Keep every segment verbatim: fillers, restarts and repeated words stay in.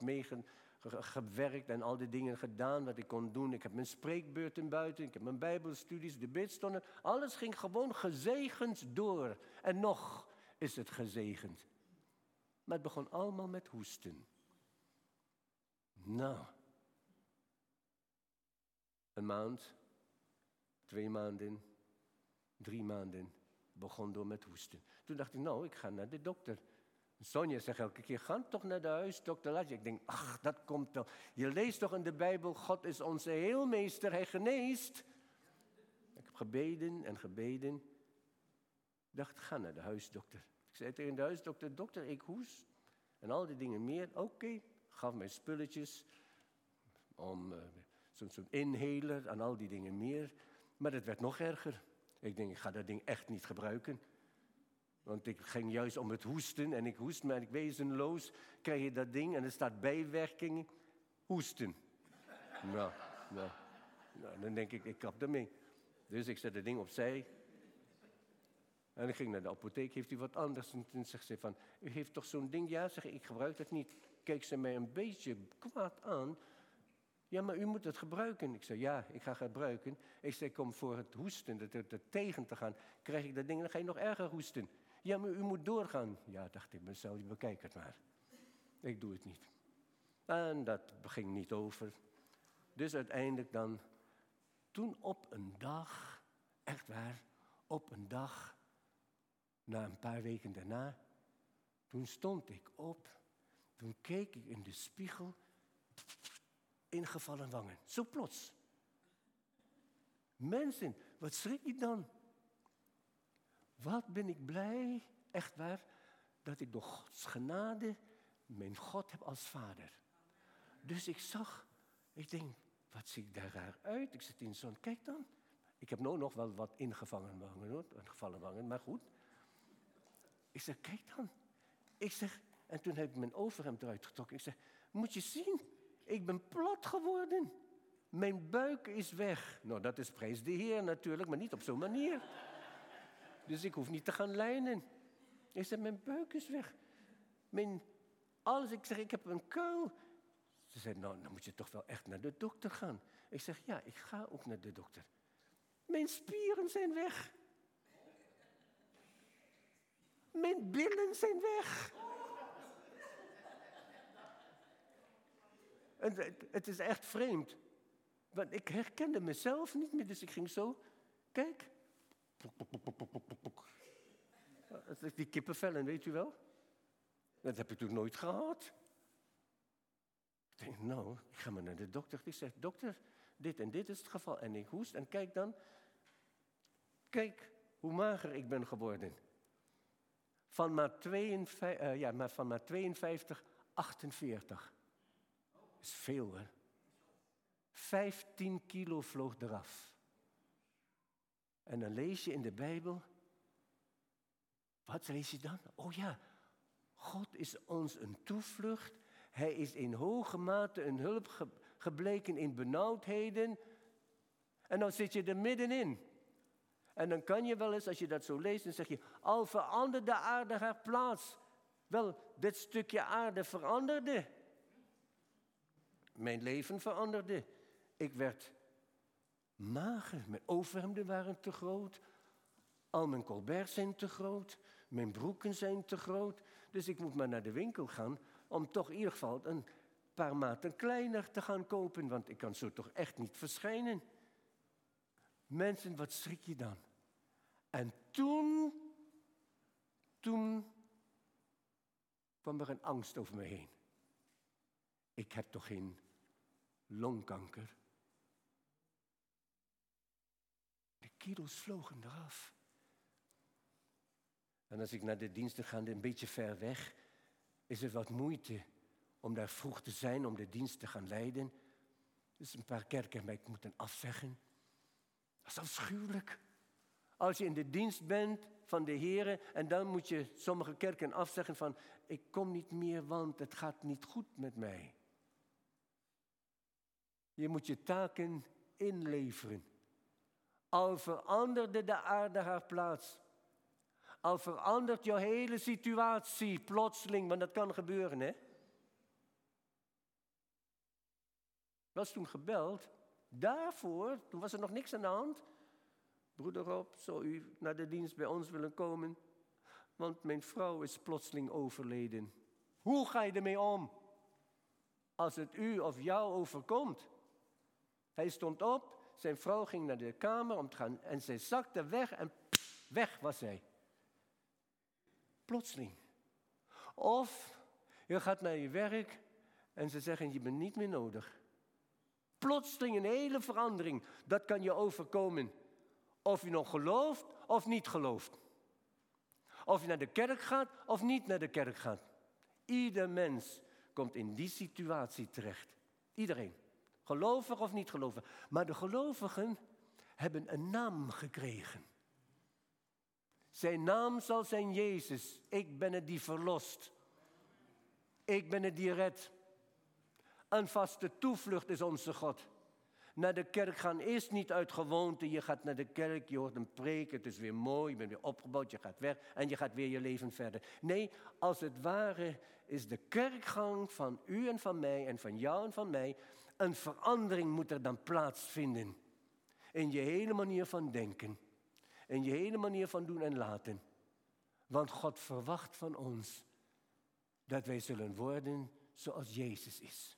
meegewerkt en al die dingen gedaan wat ik kon doen. Ik heb mijn spreekbeurten buiten, ik heb mijn bijbelstudies, de bidstonden. Alles ging gewoon gezegend door. En nog is het gezegend. Maar het begon allemaal met hoesten. Nou, een maand, twee maanden, drie maanden, begon door met hoesten. Toen dacht ik, nou, ik ga naar de dokter. Sonja zegt elke keer, ga toch naar de huisdokter. Laat je. Ik denk, ach, dat komt wel. Je leest toch in de Bijbel, God is onze heelmeester, hij geneest. Ik heb gebeden en gebeden. Ik dacht, ga naar de huisdokter. Ik zei tegen de huisdokter, dokter, ik hoest. En al die dingen meer. Oké, okay. Gaf mij spulletjes. Om uh, zo'n zo inhaler en al die dingen meer. Maar het werd nog erger. Ik denk, ik ga dat ding echt niet gebruiken. Want ik ging juist om het hoesten. En ik hoest me en ik wezenloos. Krijg je dat ding en er staat bijwerking. Hoesten. Nou, nou, nou, dan denk ik, ik kap ermee. Dus ik zet het ding opzij. En ik ging naar de apotheek, heeft u wat anders? En toen zegt ze van, u heeft toch zo'n ding? Ja, zeg ik, ik gebruik het niet. Keek ze mij een beetje kwaad aan. Ja, maar u moet het gebruiken. Ik zei, ja, ik ga het gebruiken. Ik zei, kom voor het hoesten, er, er, er tegen te gaan. Krijg ik dat ding, dan ga je nog erger hoesten. Ja, maar u moet doorgaan. Ja, dacht ik mezelf, bekijk het maar. Ik doe het niet. En dat ging niet over. Dus uiteindelijk dan, toen op een dag, echt waar, op een dag, na een paar weken daarna, toen stond ik op, toen keek ik in de spiegel, ingevallen wangen. Zo plots. Mensen, wat schrik je dan? Wat ben ik blij, echt waar, dat ik door Gods genade mijn God heb als vader. Dus ik zag, ik denk, wat zie ik daar raar uit? Ik zit in zo'n, kijk dan. Ik heb nou nog wel wat ingevangen wangen, hoor, ingevallen wangen, maar goed. Ik zeg, kijk dan. Ik zeg, en toen heb ik mijn overhemd eruit getrokken. Ik zeg, moet je zien, ik ben plat geworden. Mijn buik is weg. Nou, dat is prijs de Heer natuurlijk, maar niet op zo'n manier. Dus ik hoef niet te gaan lijnen. Ik zeg, mijn buik is weg. Mijn, alles, ik zeg, ik heb een kuil. Ze zei, nou, dan moet je toch wel echt naar de dokter gaan. Ik zeg, ja, ik ga ook naar de dokter. Mijn spieren zijn weg. Mijn billen zijn weg. En het, het is echt vreemd. Want ik herkende mezelf niet meer, dus ik ging zo, kijk. Dat is die kippenvellen, weet u wel? Dat heb ik toen nooit gehad. Ik denk, nou, ik ga maar naar de dokter. Ik zeg, dokter, dit en dit is het geval. En ik hoest en kijk dan. Kijk hoe mager ik ben geworden. Van maar, tweeënvijftig, uh, ja, maar van maar tweeënvijftig, achtenveertig. Dat is veel, hè? vijftien kilo vloog eraf. En dan lees je in de Bijbel. Wat lees je dan? Oh ja, God is ons een toevlucht. Hij is in hoge mate een hulp ge- gebleken in benauwdheden. En dan zit je er middenin. En dan kan je wel eens, als je dat zo leest, dan zeg je, al veranderde de aarde haar plaats. Wel, dit stukje aarde veranderde. Mijn leven veranderde. Ik werd mager. Mijn overhemden waren te groot. Al mijn colberts zijn te groot. Mijn broeken zijn te groot. Dus ik moet maar naar de winkel gaan om toch in ieder geval een paar maten kleiner te gaan kopen. Want ik kan zo toch echt niet verschijnen. Mensen, wat schrik je dan? En toen, toen kwam er een angst over me heen. Ik heb toch geen longkanker? De kilo's vlogen eraf. En als ik naar de diensten ga, een beetje ver weg, is er wat moeite om daar vroeg te zijn, om de dienst te gaan leiden. Dus een paar kerken heb ik moeten afzeggen. Dat is afschuwelijk. Als je in de dienst bent van de Heer en dan moet je sommige kerken afzeggen van, ik kom niet meer, want het gaat niet goed met mij. Je moet je taken inleveren. Al veranderde de aarde haar plaats. Al verandert jouw hele situatie plotseling, want dat kan gebeuren, hè? Was toen gebeld. Daarvoor, toen was er nog niks aan de hand. Broeder Rob, zou u naar de dienst bij ons willen komen? Want mijn vrouw is plotseling overleden. Hoe ga je ermee om? Als het u of jou overkomt. Hij stond op, zijn vrouw ging naar de kamer om te gaan. En zij zakte weg en pff, weg was zij. Plotseling. Of je gaat naar je werk en ze zeggen je bent niet meer nodig. Plotseling een hele verandering. Dat kan je overkomen. Of je nog gelooft of niet gelooft. Of je naar de kerk gaat of niet naar de kerk gaat. Ieder mens komt in die situatie terecht. Iedereen. Gelovig of niet gelovig. Maar de gelovigen hebben een naam gekregen. Zijn naam zal zijn Jezus. Ik ben het die verlost. Ik ben het die redt. Een vaste toevlucht is onze God. Naar de kerk gaan is niet uit gewoonte. Je gaat naar de kerk, je hoort een preek, het is weer mooi, je bent weer opgebouwd, je gaat weg en je gaat weer je leven verder. Nee, als het ware is de kerkgang van u en van mij en van jou en van mij, een verandering moet er dan plaatsvinden. In je hele manier van denken. In je hele manier van doen en laten. Want God verwacht van ons dat wij zullen worden zoals Jezus is.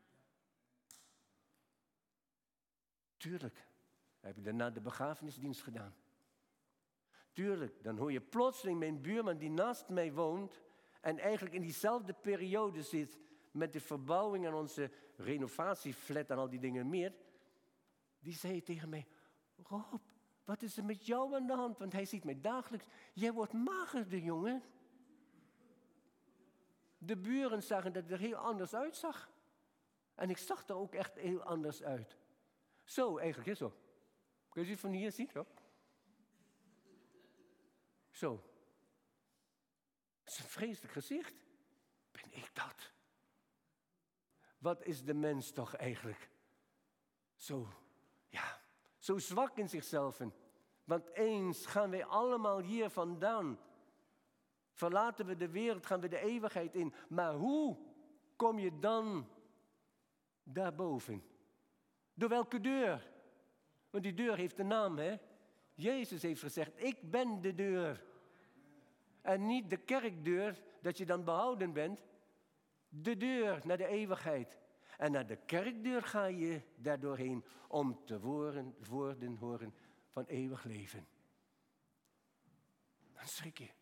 Tuurlijk, heb je daarna de begrafenisdienst gedaan. Tuurlijk, dan hoor je plotseling mijn buurman die naast mij woont en eigenlijk in diezelfde periode zit met de verbouwing en onze renovatieflat en al die dingen meer. Die zei tegen mij, Rob, wat is er met jou aan de hand? Want hij ziet mij dagelijks, jij wordt magerder, jongen. De buren zagen dat het er heel anders uitzag. En ik zag er ook echt heel anders uit. Zo, eigenlijk is zo. Kun je het van hier zien? Zo. Zo. Dat is een vreselijk gezicht. Ben ik dat? Wat is de mens toch eigenlijk? Zo, ja, zo zwak in zichzelf. Want eens gaan wij allemaal hier vandaan. Verlaten we de wereld, gaan we de eeuwigheid in. Maar hoe kom je dan daarboven? Door welke deur? Want die deur heeft een naam, hè? Jezus heeft gezegd, ik ben de deur. En niet de kerkdeur, dat je dan behouden bent. De deur naar de eeuwigheid. En naar de kerkdeur ga je daardoorheen om te woorden, woorden horen van eeuwig leven. Dan schrik je.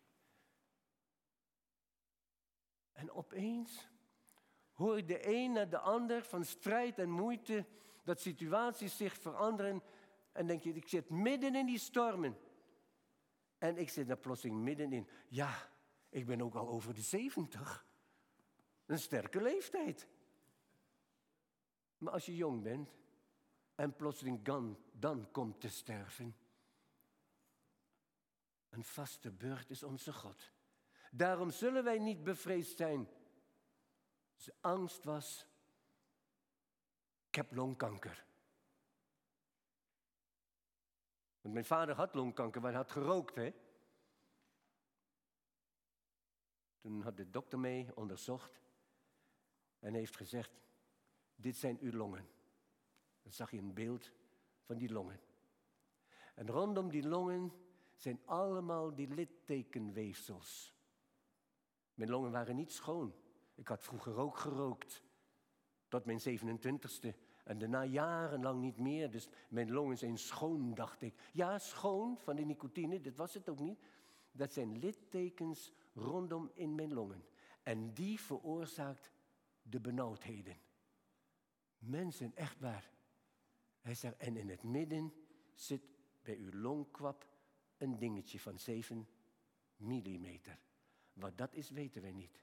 En opeens hoor je de een naar de ander van strijd en moeite, dat situaties zich veranderen. En denk je, ik zit midden in die stormen. En ik zit daar plotseling middenin. Ja, ik ben ook al over de zeventig. Een sterke leeftijd. Maar als je jong bent en plotseling dan, dan komt te sterven. Een vaste burcht is onze God. Daarom zullen wij niet bevreesd zijn. Zijn angst was, ik heb longkanker. Want mijn vader had longkanker, maar hij had gerookt, hè. Toen had de dokter mee onderzocht en heeft gezegd, dit zijn uw longen. Dan zag je een beeld van die longen. En rondom die longen zijn allemaal die littekenweefsels. Mijn longen waren niet schoon. Ik had vroeger ook gerookt. Tot mijn zevenentwintigste. En daarna jarenlang niet meer. Dus mijn longen zijn schoon, dacht ik. Ja, schoon van de nicotine, dat was het ook niet. Dat zijn littekens rondom in mijn longen. En die veroorzaakt de benauwdheden. Mensen, echt waar. Hij zegt, en in het midden zit bij uw longkwap een dingetje van zeven millimeter. Wat dat is, weten wij niet.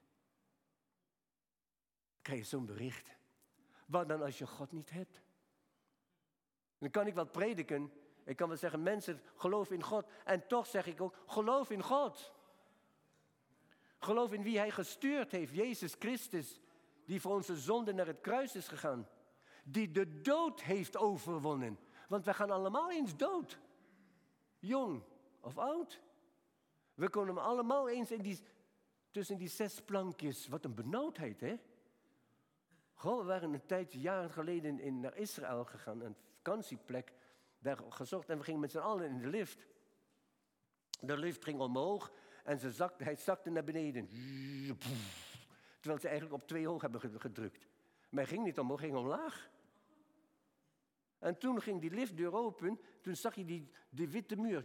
Dan krijg je zo'n bericht. Wat dan als je God niet hebt? Dan kan ik wel prediken. Ik kan wel zeggen, mensen, geloof in God. En toch zeg ik ook, geloof in God. Geloof in wie hij gestuurd heeft, Jezus Christus. Die voor onze zonde naar het kruis is gegaan. Die de dood heeft overwonnen. Want we gaan allemaal eens dood. Jong of oud. We komen allemaal eens in die, tussen die zes plankjes. Wat een benauwdheid, hè? Goh, we waren een tijdje, jaren geleden in, naar Israël gegaan, een vakantieplek, daar gezocht. En we gingen met z'n allen in de lift. De lift ging omhoog en ze zakte, hij zakte naar beneden. Terwijl ze eigenlijk op twee hoog hebben gedrukt. Maar hij ging niet omhoog, hij ging omlaag. En toen ging die liftdeur open, toen zag je die, die witte muur.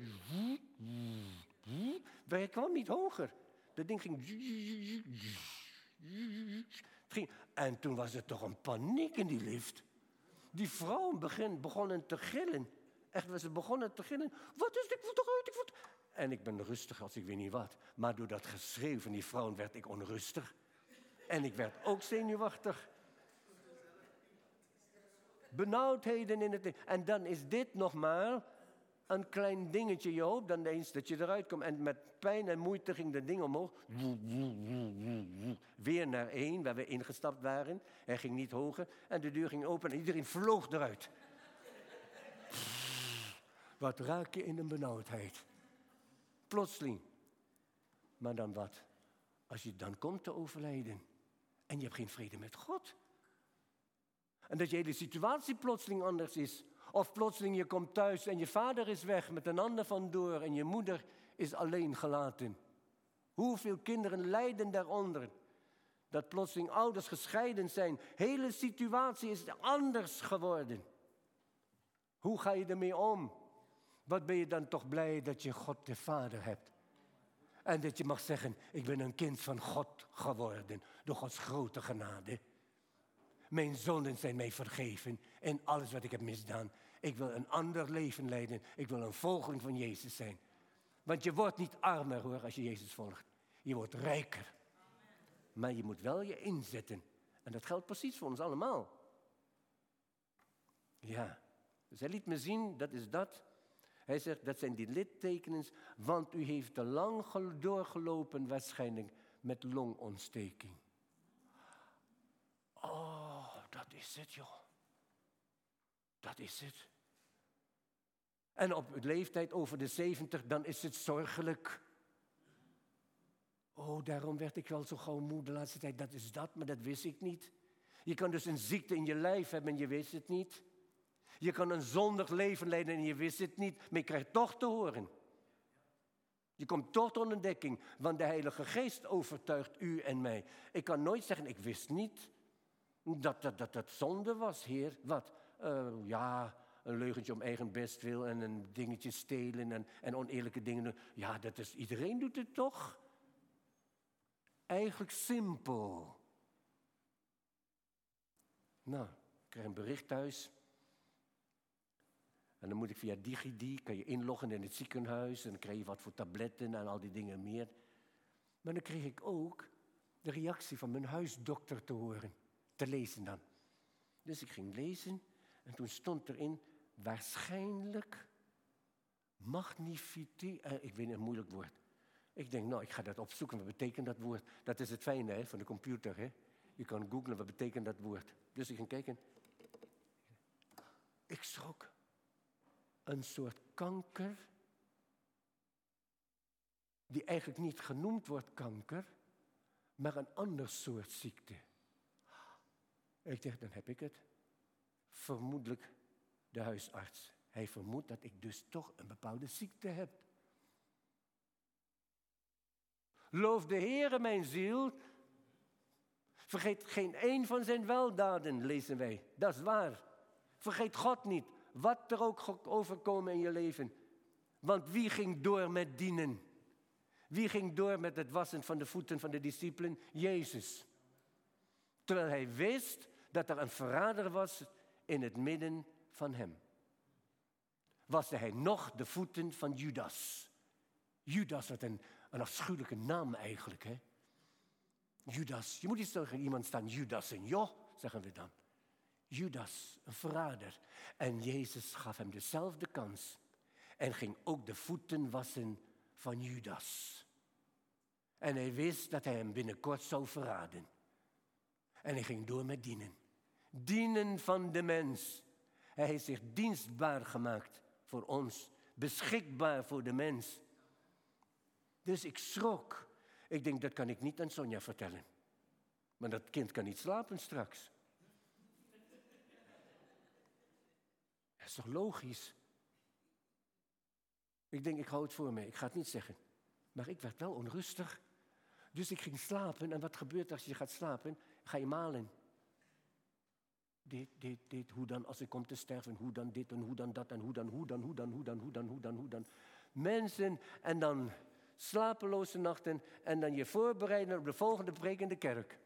Maar hij kwam niet hoger. Dat ding ging... ging... En toen was er toch een paniek in die lift. Die vrouwen begin, begonnen te gillen. Echt, ze begonnen te gillen. Wat is dit? Ik moet eruit, ik moet... En ik ben rustig als ik weet niet wat. Maar door dat geschreeuw van die vrouwen werd ik onrustig. En ik werd ook zenuwachtig. Benauwdheden in het... En dan is dit nog maar een klein dingetje. Je hoopt dan eens dat je eruit komt. En met pijn en moeite ging dat ding omhoog. Weer naar één, waar we ingestapt waren. Hij ging niet hoger. En de deur ging open en iedereen vloog eruit. Wat raak je in een benauwdheid. Plotseling. Maar dan wat? Als je dan komt te overlijden. En je hebt geen vrede met God. En dat je hele situatie plotseling anders is. Of plotseling je komt thuis en je vader is weg met een ander vandoor. En je moeder is alleen gelaten. Hoeveel kinderen lijden daaronder. Dat plotseling ouders gescheiden zijn. Hele situatie is anders geworden. Hoe ga je ermee om? Wat ben je dan toch blij dat je God de Vader hebt. En dat je mag zeggen, ik ben een kind van God geworden. Door Gods grote genade. Mijn zonden zijn mij vergeven. En alles wat ik heb misdaan. Ik wil een ander leven leiden. Ik wil een volgeling van Jezus zijn. Want je wordt niet armer hoor, als je Jezus volgt. Je wordt rijker. Maar je moet wel je inzetten. En dat geldt precies voor ons allemaal. Ja, dus hij liet me zien, dat is dat. Hij zegt, dat zijn die littekens, want u heeft te lang doorgelopen waarschijnlijk met longontsteking. Oh, dat is het joh. Dat is het. En op leeftijd over de zeventig, dan is het zorgelijk. Oh, daarom werd ik wel zo gauw moe de laatste tijd. Dat is dat, maar dat wist ik niet. Je kan dus een ziekte in je lijf hebben en je wist het niet. Je kan een zondig leven leiden en je wist het niet, maar je krijgt toch te horen. Je komt toch tot ontdekking, want de Heilige Geest overtuigt u en mij. Ik kan nooit zeggen, ik wist niet dat dat, dat, dat zonde was, Heer. Wat? Uh, ja, een leugentje om eigen bestwil en een dingetje stelen en, en oneerlijke dingen. Ja, dat is, iedereen doet het toch? Eigenlijk simpel. Nou, ik krijg een bericht thuis. En dan moet ik via DigiD, kan je inloggen in het ziekenhuis. En dan krijg je wat voor tabletten en al die dingen meer. Maar dan kreeg ik ook de reactie van mijn huisdokter te horen. Te lezen dan. Dus ik ging lezen. En toen stond erin, waarschijnlijk magnifitie. Uh, ik weet een moeilijk woord. Ik denk, nou, ik ga dat opzoeken. Wat betekent dat woord? Dat is het fijne hè, van de computer. Hè? Je kan googlen, wat betekent dat woord? Dus ik ging kijken. Ik schrok. Een soort kanker, die eigenlijk niet genoemd wordt kanker, maar een ander soort ziekte. Ik dacht, dan heb ik het. Vermoedelijk de huisarts. Hij vermoedt dat ik dus toch een bepaalde ziekte heb. Loof de Heere mijn ziel. Vergeet geen een van zijn weldaden, lezen wij. Dat is waar. Vergeet God niet. Wat er ook overkomen in je leven. Want wie ging door met dienen? Wie ging door met het wassen van de voeten van de discipelen? Jezus. Terwijl hij wist dat er een verrader was in het midden van hem. Waste hij nog de voeten van Judas. Judas, wat een, een afschuwelijke naam eigenlijk. Hè? Judas. Je moet niet zeggen iemand staan Judas en joh, zeggen we dan. Judas, een verrader. En Jezus gaf hem dezelfde kans. En ging ook de voeten wassen van Judas. En hij wist dat hij hem binnenkort zou verraden. En hij ging door met dienen. Dienen van de mens. Hij heeft zich dienstbaar gemaakt voor ons. Beschikbaar voor de mens. Dus ik schrok. Ik denk, dat kan ik niet aan Sonja vertellen. Maar dat kind kan niet slapen straks. Dat is toch logisch? Ik denk, ik hou het voor me. Ik ga het niet zeggen. Maar ik werd wel onrustig. Dus ik ging slapen. En wat gebeurt als je gaat slapen? Ga je malen. Dit, dit, dit. Hoe dan als ik kom te sterven? Hoe dan dit en hoe dan dat en hoe dan, hoe dan, hoe dan, hoe dan, hoe dan, hoe dan, hoe dan. Mensen en dan slapeloze nachten. En dan je voorbereiden op de volgende preek in de kerk.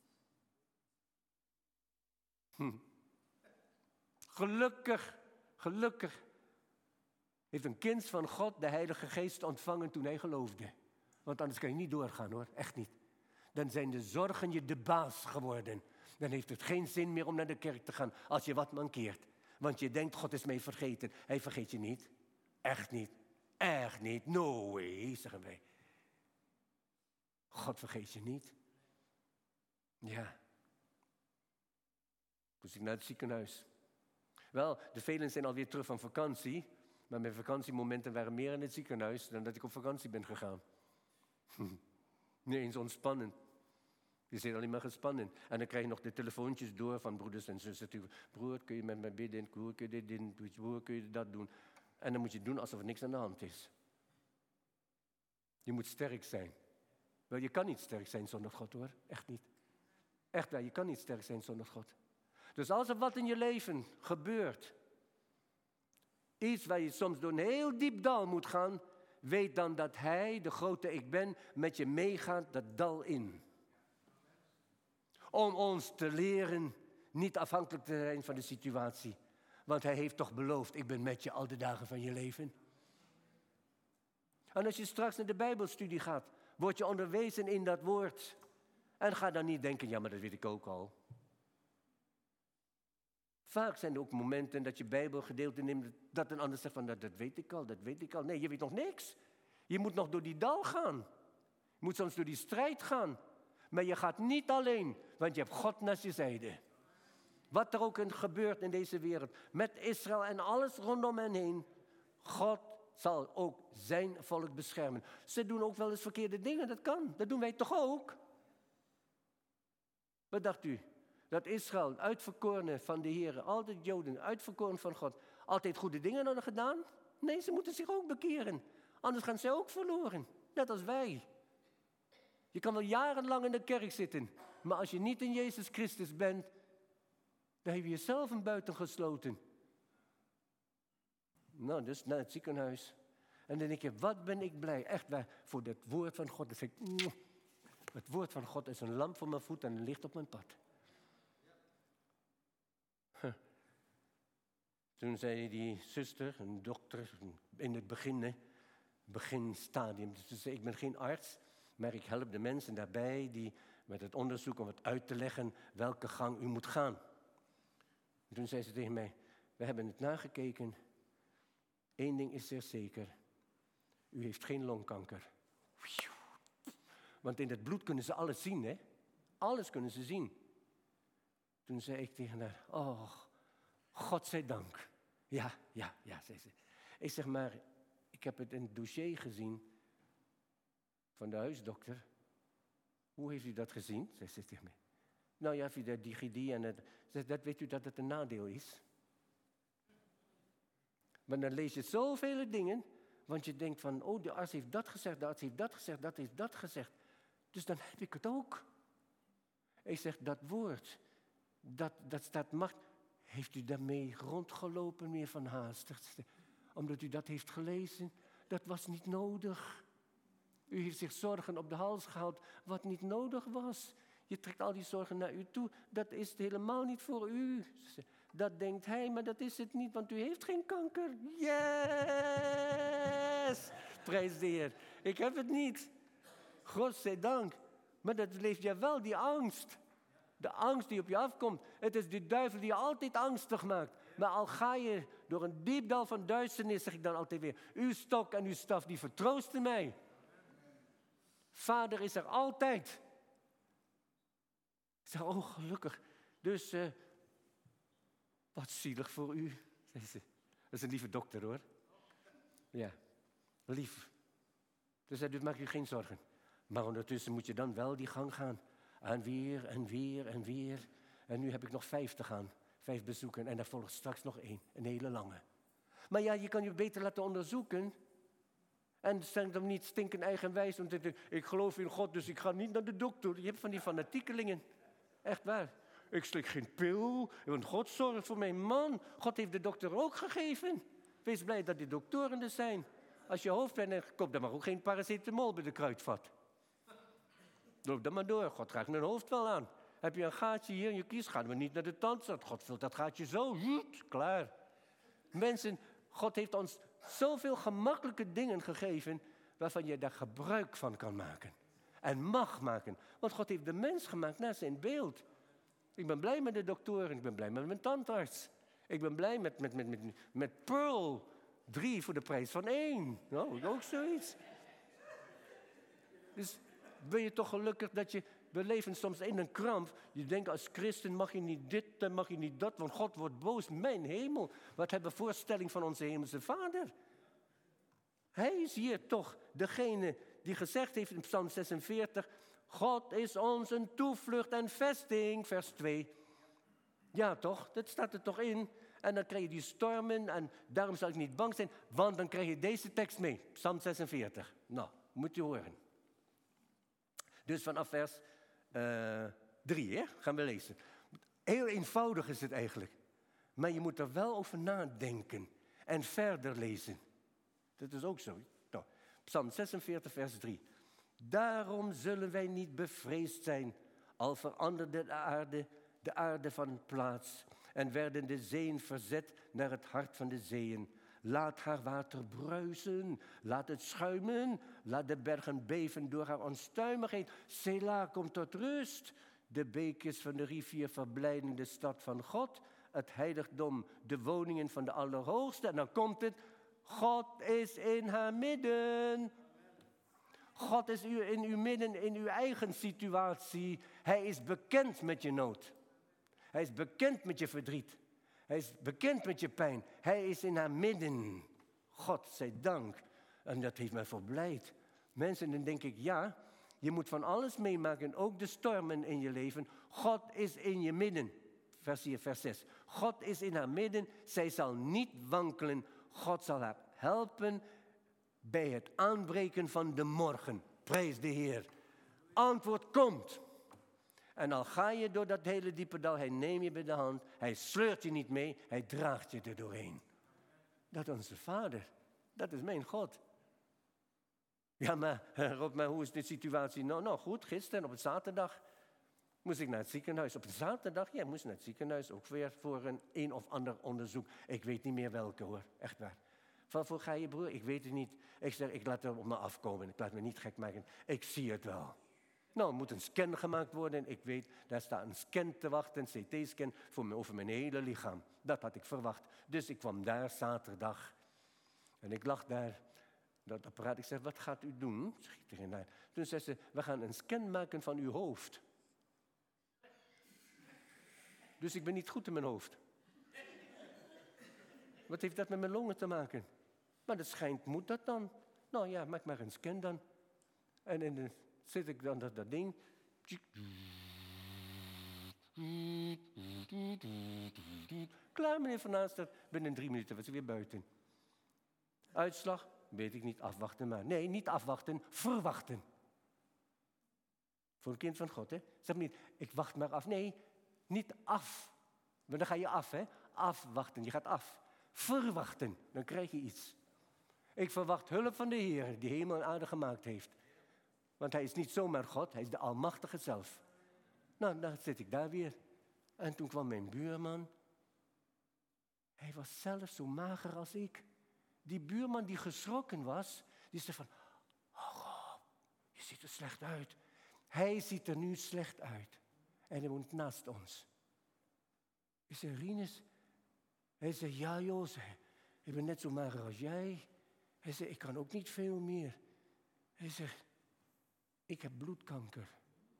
Hm. Gelukkig, gelukkig heeft een kind van God de Heilige Geest ontvangen toen hij geloofde. Want anders kan je niet doorgaan hoor, echt niet. Dan zijn de zorgen je de baas geworden. Dan heeft het geen zin meer om naar de kerk te gaan als je wat mankeert. Want je denkt, God is mij vergeten. Hij vergeet je niet. Echt niet. Echt niet. No way, zeggen wij. God vergeet je niet. Ja. Moest ik naar het ziekenhuis. Wel, de velen zijn alweer terug van vakantie. Maar mijn vakantiemomenten waren meer in het ziekenhuis dan dat ik op vakantie ben gegaan. Nee, eens ontspannend. Je zit alleen maar gespannen. En dan krijg je nog de telefoontjes door van broeders en zussen. Broer, kun je met mij bidden? Broer, kun je dit doen? Broer, kun je dat doen? En dan moet je het doen alsof er niks aan de hand is. Je moet sterk zijn. Wel, je kan niet sterk zijn zonder God hoor. Echt niet. Echt waar, je kan niet sterk zijn zonder God. Dus als er wat in je leven gebeurt, iets waar je soms door een heel diep dal moet gaan, weet dan dat Hij, de grote ik ben, met je meegaat dat dal in. Om ons te leren niet afhankelijk te zijn van de situatie. Want Hij heeft toch beloofd, ik ben met je al de dagen van je leven. En als je straks naar de Bijbelstudie gaat, word je onderwezen in dat woord. En ga dan niet denken, ja maar dat weet ik ook al. Vaak zijn er ook momenten dat je Bijbelgedeelte neemt, dat een ander zegt van, dat, dat weet ik al, dat weet ik al. Nee, je weet nog niks. Je moet nog door die dal gaan. Je moet soms door die strijd gaan. Maar je gaat niet alleen, want je hebt God naast je zijde. Wat er ook gebeurt in deze wereld, met Israël en alles rondom hen heen, God zal ook zijn volk beschermen. Ze doen ook wel eens verkeerde dingen, dat kan. Dat doen wij toch ook? Wat dacht u? Dat Israël, uitverkorene van de Heer, altijd Joden, uitverkoren van God, altijd goede dingen hadden gedaan? Nee, ze moeten zich ook bekeren. Anders gaan ze ook verloren, net als wij. Je kan wel jarenlang in de kerk zitten, maar als je niet in Jezus Christus bent, dan heb je jezelf een buiten gesloten. Nou, dus naar het ziekenhuis. En dan denk je, wat ben ik blij, echt waar, voor het woord van God. Dan zeg ik, het woord van God is een lamp voor mijn voet en een licht op mijn pad. Huh. Toen zei die zuster, een dokter, in het begin, hè, beginstadium. Dus ze zei, ik ben geen arts, maar ik help de mensen daarbij die met het onderzoek om het uit te leggen welke gang u moet gaan. En toen zei ze tegen mij, we hebben het nagekeken. Eén ding is zeer zeker, u heeft geen longkanker. Want in het bloed kunnen ze alles zien, hè? Alles kunnen ze zien. Toen zei ik tegen haar, oh, God zij dank. Ja, ja, ja, zei ze. Ik zeg maar, ik heb het in het dossier gezien van de huisdokter. Hoe heeft u dat gezien? Zei ze tegen mij. Nou ja, via de D G D en het. Zei, dat weet u dat het een nadeel is. Maar dan lees je zoveel dingen, want je denkt van, oh, de arts heeft dat gezegd, de arts heeft dat gezegd, dat heeft dat gezegd. Dus dan heb ik het ook. Ik zeg, dat woord, dat, dat staat macht. Heeft u daarmee rondgelopen meer van haast? Omdat u dat heeft gelezen? Dat was niet nodig. U heeft zich zorgen op de hals gehaald wat niet nodig was. Je trekt al die zorgen naar u toe. Dat is helemaal niet voor u. Dat denkt hij, maar dat is het niet, want u heeft geen kanker. Yes! Prijs de Heer. Ik heb het niet. God zij dank. Maar dat leeft je wel, die angst. De angst die op je afkomt. Het is de duivel die je altijd angstig maakt. Maar al ga je door een diep dal van duisternis, zeg ik dan altijd weer. Uw stok en uw staf, die vertroosten mij. Vader is er altijd. Ik zeg, oh gelukkig. Dus, uh, wat zielig voor u. Dat is een lieve dokter hoor. Ja, lief. Dus hij doet, maak u geen zorgen. Maar ondertussen moet je dan wel die gang gaan. En weer en weer en weer. En nu heb ik nog vijf te gaan. Vijf bezoeken en er volgt straks nog één, een hele lange. Maar ja, je kan je beter laten onderzoeken. En zeg dan niet stinkend eigenwijs. Want ik geloof in God, dus ik ga niet naar de dokter. Je hebt van die fanatiekelingen. Echt waar. Ik slik geen pil, want God zorgt voor mij. Man, God heeft de dokter ook gegeven. Wees blij dat die doktoren er zijn. Als je hoofdpijn hebt, koop dan maar ook geen paracetamol bij de kruidvat. Loop dan maar door, God raakt mijn hoofd wel aan. Heb je een gaatje hier in je kies, gaan we niet naar de tandarts. God vult dat gaatje zo, zoet, klaar. Mensen, God heeft ons zoveel gemakkelijke dingen gegeven waarvan je daar gebruik van kan maken. En mag maken. Want God heeft de mens gemaakt naar zijn beeld. Ik ben blij met de doktoren, ik ben blij met mijn tandarts. Ik ben blij met, met, met, met, met Pearl drie voor de prijs van één. Nou, ook zoiets. Dus ben je toch gelukkig dat je... We leven soms in een kramp. Je denkt als christen mag je niet dit en mag je niet dat, want God wordt boos. Mijn hemel, wat hebben we voorstelling van onze hemelse Vader? Hij is hier toch degene die gezegd heeft in Psalm zesenveertig... God is ons een toevlucht en vesting, vers twee. Ja toch, dat staat er toch in. En dan krijg je die stormen en daarom zal ik niet bang zijn, want dan krijg je deze tekst mee. Psalm zesenveertig. Nou, moet je horen. Dus vanaf vers uh, drie, hè, gaan we lezen. Heel eenvoudig is het eigenlijk. Maar je moet er wel over nadenken en verder lezen. Dat is ook zo. Nou, Psalm zesenveertig, vers drie. Daarom zullen wij niet bevreesd zijn, al veranderde de aarde, de aarde van plaats en werden de zeeën verzet naar het hart van de zeeën. Laat haar water bruisen, laat het schuimen, laat de bergen beven door haar onstuimigheid. Sela komt tot rust, de beekjes van de rivier verblijden de stad van God, het heiligdom, de woningen van de Allerhoogste. En dan komt het, God is in haar midden. God is in uw midden, in uw eigen situatie. Hij is bekend met je nood. Hij is bekend met je verdriet. Hij is bekend met je pijn. Hij is in haar midden. God zij dank. En dat heeft mij verblijd. Mensen, dan denk ik, ja, je moet van alles meemaken, ook de stormen in je leven. God is in je midden. Vers vier, vers zes. God is in haar midden. Zij zal niet wankelen. God zal haar helpen bij het aanbreken van de morgen. Prijs de Heer. Antwoord komt. En al ga je door dat hele diepe dal, hij neemt je bij de hand. Hij sleurt je niet mee, hij draagt je er doorheen. Dat is onze Vader. Dat is mijn God. Ja, maar Rob, maar hoe is de situatie? Nou, nou goed, gisteren op het zaterdag moest ik naar het ziekenhuis. Op een zaterdag, ja, moest naar het ziekenhuis. Ook weer voor een een of ander onderzoek. Ik weet niet meer welke hoor, echt waar. Waarvoor ga je broer? Ik weet het niet. Ik zeg, ik laat het op me afkomen. Ik laat me niet gek maken. Ik zie het wel. Nou, er moet een scan gemaakt worden. Ik weet, daar staat een scan te wachten, een C T-scan voor me, over mijn hele lichaam. Dat had ik verwacht. Dus ik kwam daar zaterdag. En ik lag daar, dat apparaat. Ik zeg, wat gaat u doen? Schiet erin naar. Toen zei ze, we gaan een scan maken van uw hoofd. Dus ik ben niet goed in mijn hoofd. Wat heeft dat met mijn longen te maken? Maar dat schijnt, moet dat dan? Nou ja, maak maar een scan dan. En in de, zit ik dan dat, dat ding. Klaar, meneer Van Aanstad. Binnen drie minuten was ik weer buiten. Uitslag? Weet ik niet, afwachten maar. Nee, niet afwachten, verwachten. Voor een kind van God, hè. Zeg niet, ik wacht maar af. Nee, niet af. Want dan ga je af, hè. Afwachten, je gaat af. Verwachten, dan krijg je iets. Ik verwacht hulp van de Heer, die hemel en aarde gemaakt heeft. Want hij is niet zomaar God, hij is de Almachtige zelf. Nou, dan zit ik daar weer. En toen kwam mijn buurman. Hij was zelf zo mager als ik. Die buurman die geschrokken was, die zei van... Oh God, je ziet er slecht uit. Hij ziet er nu slecht uit. En hij woont naast ons. Ik zei, Rinus... Hij zei, ja Jozef, ik ben net zo mager als jij. Hij zei, ik kan ook niet veel meer. Hij zegt, ik heb bloedkanker.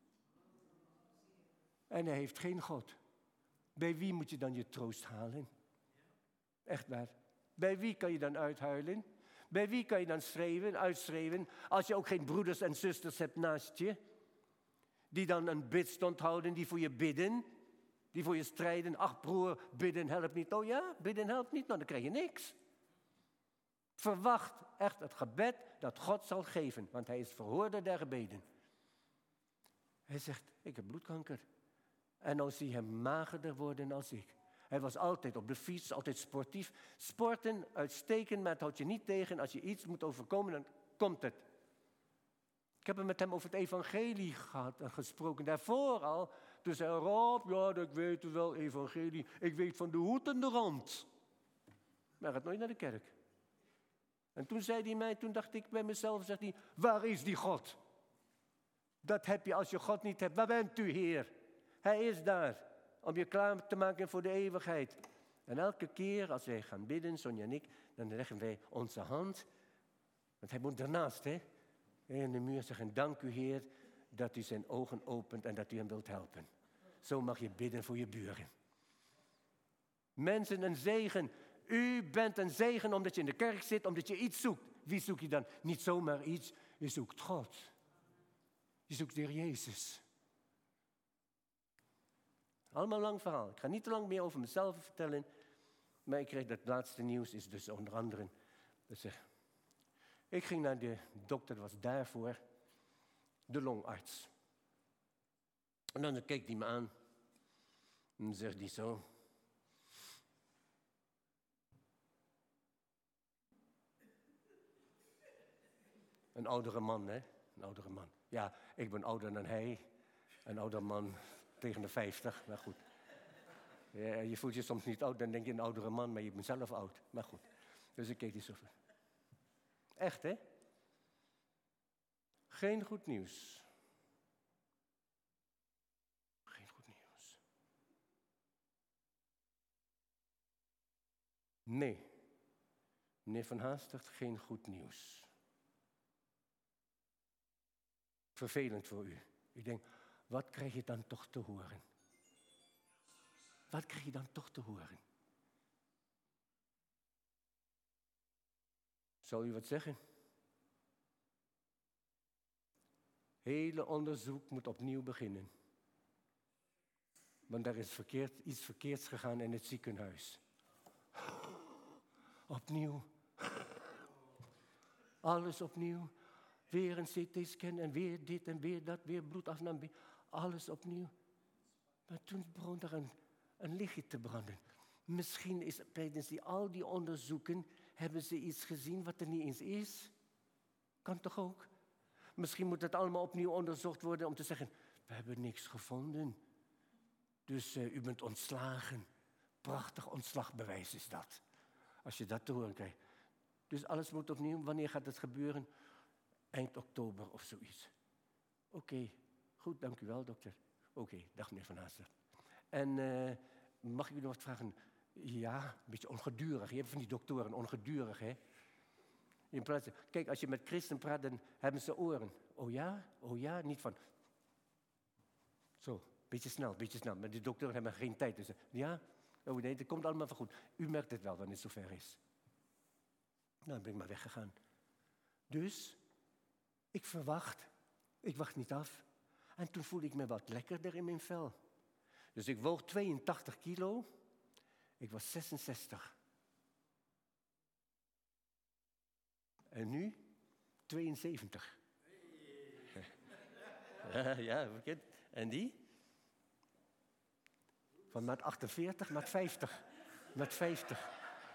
En hij heeft geen God. Bij wie moet je dan je troost halen? Echt waar. Bij wie kan je dan uithuilen? Bij wie kan je dan schreeuwen, uitschreeuwen, als je ook geen broeders en zusters hebt naast je? Die dan een bidstond houden, die voor je bidden. Die voor je strijden. Ach broer, bidden helpt niet. Oh ja, bidden helpt niet. Nou, dan krijg je niks. Verwacht echt het gebed dat God zal geven. Want hij is verhoorder der gebeden. Hij zegt, ik heb bloedkanker. En nou zie je hem magerder worden als ik. Hij was altijd op de fiets, altijd sportief. Sporten, uitstekend, maar het houdt je niet tegen. Als je iets moet overkomen, dan komt het. Ik heb het met hem over het evangelie gehad en gesproken. Daarvoor al, toen zei Rob, ja, ik weet het wel, evangelie. Ik weet van de hoed en de rand. Maar hij gaat nooit naar de kerk. En toen zei hij mij, toen dacht ik bij mezelf, zegt hij, waar is die God? Dat heb je als je God niet hebt. Waar bent u, Heer? Hij is daar, om je klaar te maken voor de eeuwigheid. En elke keer als wij gaan bidden, Sonja en ik, dan leggen wij onze hand, want hij moet ernaast, hè, in de muur zeggen, dank u, Heer, dat u zijn ogen opent en dat u hem wilt helpen. Zo mag je bidden voor je buren. Mensen, een zegen. U bent een zegen omdat je in de kerk zit, omdat je iets zoekt. Wie zoek je dan? Niet zomaar iets, je zoekt God. Je zoekt de Heer Jezus. Allemaal een lang verhaal. Ik ga niet te lang meer over mezelf vertellen. Maar ik kreeg dat laatste nieuws, is dus onder andere. Dus, uh, ik ging naar de dokter, dat was daarvoor de longarts. En dan keek hij me aan. En dan zegt hij zo. Een oudere man, hè? Een oudere man. Ja, ik ben ouder dan hij. Een oudere man tegen de vijftig, maar goed. Ja, je voelt je soms niet oud, dan denk je een oudere man, maar je bent zelf oud. Maar goed. Dus ik keek die zo. Echt, hè? Geen goed nieuws. Geen goed nieuws. Nee. Meneer Van Haastert, geen goed nieuws. Vervelend voor u. Ik denk, wat krijg je dan toch te horen? Wat krijg je dan toch te horen? Zou u wat zeggen? Hele onderzoek moet opnieuw beginnen. Want er is verkeerd, iets verkeerds gegaan in het ziekenhuis. Opnieuw. Alles opnieuw. Weer een C T-scan en weer dit en weer dat, weer bloedafname. Alles opnieuw. Maar toen begon er een, een lichtje te branden. Misschien is tijdens die, al die onderzoeken, hebben ze iets gezien wat er niet eens is. Kan toch ook? Misschien moet het allemaal opnieuw onderzocht worden om te zeggen, we hebben niks gevonden. Dus uh, u bent ontslagen. Prachtig ontslagbewijs is dat. Als je dat te horen krijgt. Dus alles moet opnieuw. Wanneer gaat het gebeuren? Eind oktober of zoiets. Oké, okay. Goed, dank u wel, dokter. Oké, okay, dag meneer Van Haastert. En uh, mag ik u nog wat vragen? Ja, een beetje ongedurig. Je hebt van die doktoren, ongedurig, hè? In plaats, kijk, als je met christen praat, dan hebben ze oren. Oh ja, oh ja, niet van... Zo, beetje snel, beetje snel. Maar die doktoren hebben geen tijd. Dus ja, oh nee, dat komt allemaal van goed. U merkt het wel wanneer het zover is. Nou, dan ben ik maar weggegaan. Dus, ik verwacht. Ik wacht niet af. En toen voelde ik me wat lekkerder in mijn vel. Dus ik woog tweeëntachtig kilo. Ik was zesenzestig. En nu tweeënzeventig. Hey. Ja, bekend. En die? Van maat achtenveertig, maat vijftig. Maat vijftig.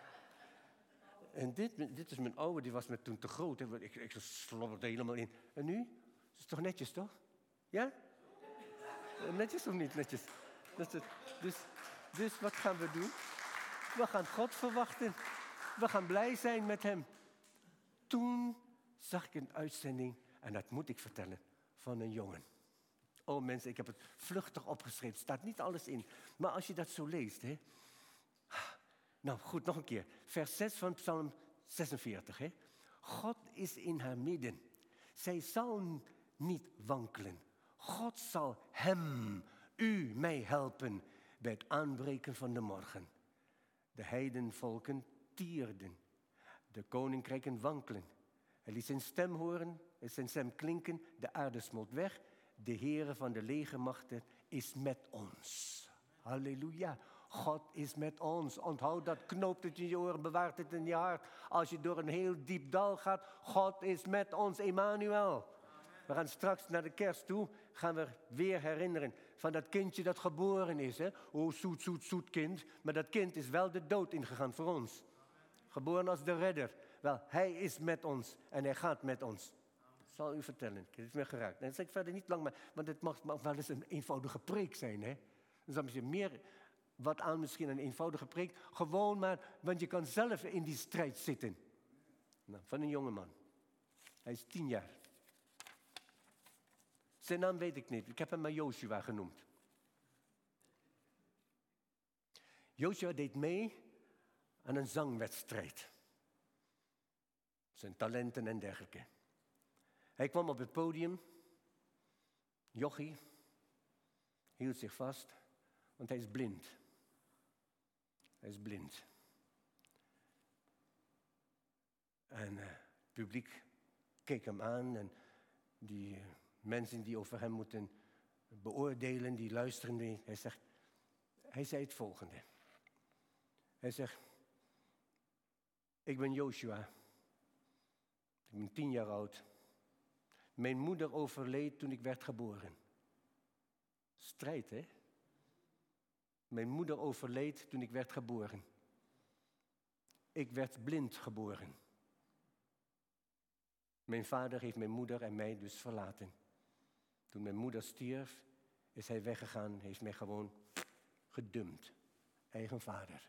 En dit, dit is mijn oude, die was me toen te groot. Hè. Ik, ik slobberde helemaal in. En nu? Dat is toch netjes, toch? Ja? Netjes of niet netjes? Dat is, dus, dus wat gaan we doen? We gaan God verwachten. We gaan blij zijn met hem. Toen zag ik een uitzending, en dat moet ik vertellen, van een jongen. Oh mensen, ik heb het vluchtig opgeschreven. Er staat niet alles in. Maar als je dat zo leest, hè. Nou goed, nog een keer. Vers zes van Psalm zesenveertig. Hè. God is in haar midden. Zij zal niet wankelen. God zal hem, u, mij helpen bij het aanbreken van de morgen. De heidenvolken tierden. De koninkrijken wankelen. Hij liet zijn stem horen, zijn stem klinken. De aarde smolt weg. De Heere van de legermachten is met ons. Halleluja. God is met ons. Onthoud dat, knoop het in je oren, bewaart het in je hart. Als je door een heel diep dal gaat, God is met ons, Emmanuel. We gaan straks naar de kerst toe, gaan we weer herinneren van dat kindje dat geboren is. Hè? Oh, zoet, zoet, zoet kind. Maar dat kind is wel de dood ingegaan voor ons. Geboren als de redder. Wel, hij is met ons en hij gaat met ons. Ik zal u vertellen, ik heb het me geraakt. En dat zeg ik verder niet lang, maar, want het mag, mag wel eens een eenvoudige preek zijn. Hè? Dan zal misschien meer wat aan misschien een eenvoudige preek. Gewoon maar, want je kan zelf in die strijd zitten. Nou, van een jonge man. Hij is tien jaar. Zijn naam weet ik niet. Ik heb hem maar Joshua genoemd. Joshua deed mee aan een zangwedstrijd. Zijn talenten en dergelijke. Hij kwam op het podium. Jochie hield zich vast, want hij is blind. Hij is blind. En uh, het publiek keek hem aan en die uh, mensen die over hem moeten beoordelen, die luisteren. Hij zegt, hij zei het volgende. Hij zegt, ik ben Joshua. Ik ben tien jaar oud. Mijn moeder overleed toen ik werd geboren. Strijd, hè? Mijn moeder overleed toen ik werd geboren. Ik werd blind geboren. Mijn vader heeft mijn moeder en mij dus verlaten. Toen mijn moeder stierf, is hij weggegaan, heeft mij gewoon gedumpt. Eigen vader.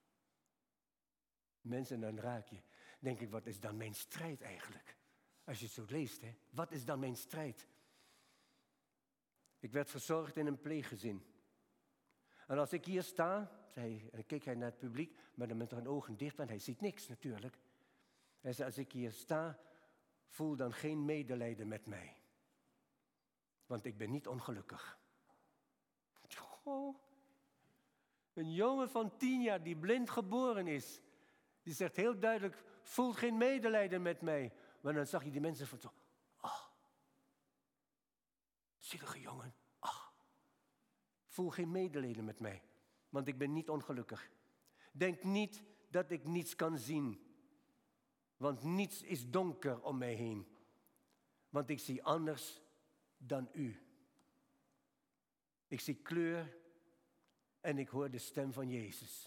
Mensen, dan raak je. Denk ik, wat is dan mijn strijd eigenlijk? Als je het zo leest, hè? Wat is dan mijn strijd? Ik werd verzorgd in een pleeggezin. En als ik hier sta, zei, en dan keek hij naar het publiek, maar dan met zijn ogen dicht, want hij ziet niks natuurlijk. Hij zei, als ik hier sta, voel dan geen medelijden met mij. Want ik ben niet ongelukkig. Oh, een jongen van tien jaar die blind geboren is, die zegt heel duidelijk, voel geen medelijden met mij. Maar dan zag je die mensen van zo, ah, zielige jongen, ah, voel geen medelijden met mij, want ik ben niet ongelukkig. Denk niet dat ik niets kan zien, want niets is donker om mij heen. Want ik zie anders dan u. Ik zie kleur en ik hoor de stem van Jezus.